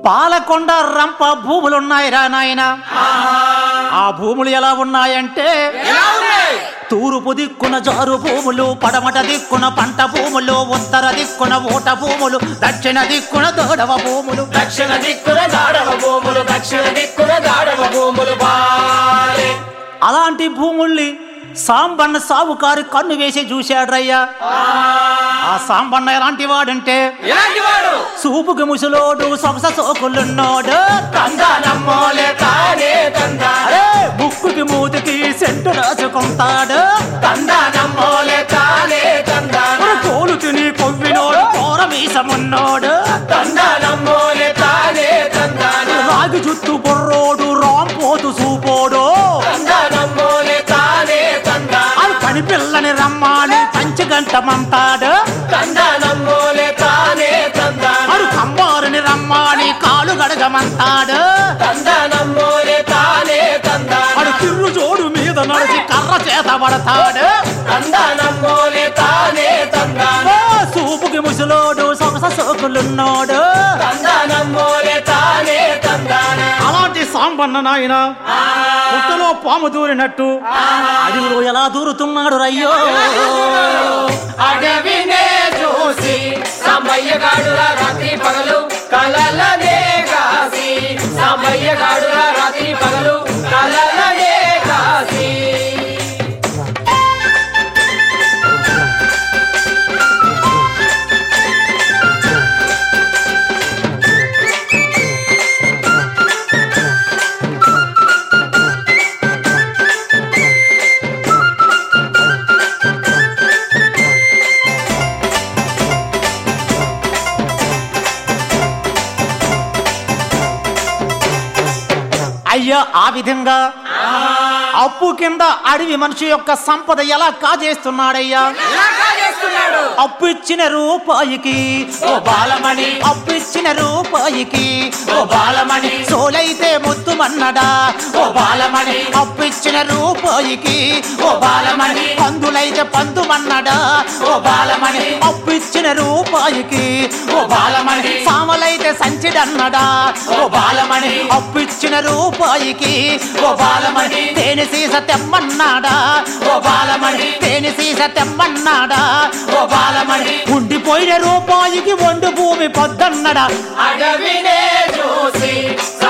పాలకొండ రంప భూములున్నాయిరా నాయన. ఆ భూములు ఎలా ఉన్నాయంటే తూర్పు దిక్కున జారు భూములు, పడమట దిక్కున పంట భూములు, ఉత్తర దిక్కున ఊట భూములు, దక్షిణ దిక్కున దోడవ భూములు, దక్షిణ దిక్కున దాడవ భూములు, దక్షిణ దిక్కున దాడవ భూములు. అలాంటి భూముల్ని సాంబన్న సావుకారు కన్ను వేసి చూశాడ్రయ్యా. ఆ సాంబన్న ఎలాంటి వాడంటే సూపుకి ముసలోడు, సొగస సోకులున్నోడు, ముక్కుకి మూతికి సెంటు రాసుకుంటాడు, తోలు తిని కొవ్వినోడు, కూర మీసమున్నోడు, రాగి జుట్టు బొర్రోడు, రాంపోతు సూపోడు, పని పిల్లని రమ్మాని పంచగంటమంటాడు, అడు కంబారుని రమ్మాని కాలు గడగమంటాడు, అడు తిర్రు జోడు మీద నడిచి కర్ర చేత పడతాడు, సూపుకి ముసలోడు, సొగస సోకులున్నోడు. అలాంటి సాంబన్న నాయన పుట్టలో పాము దూరినట్టు అడవిలో ఎలా దూరుతున్నాడు రయ్యో. అడవినే చూసి సమయ్యగాడుల రాత్రి పగలు కలలనే కాసి, సమయ్యగాడుల రాత్రి పగలు కలలనే కాసి. అయ్యా ఆ విధంగా అప్పు కింద అడవి మనిషి యొక్క సంపద ఎలా కాజేస్తున్నాడయ్యా. అప్పు ఇచ్చిన రూపాయికి ఓ బాలమణి, అప్పు ఇచ్చిన రూపాయికి ఓ బాలమణి, సోలైతే ముద్దుమన్నడా, ఓ బాలమణి, అప్పు ఇచ్చిన రూపాయికి ఓ బాలమణి, పందులైతే పందుమన్నడా, ఓ బాలమణి, అప్పు ఇచ్చిన రూపాయికి ఓ బాలమణి, సామలైతే సంచిడన్నడా, ఓ బాలమణి, అప్పు ఇచ్చిన రూపాయికి ఓ బాలమణి, తేనె సీస తెమ్మన్నాడా, ఓ బాలమణి, తేనె సీస తెమ్మన్నాడా, ఓ బాలమణి, ఉండిపోయిన రూపాయికి ఒండు భూమి పొద్దన్నడా. అడవినే చూసి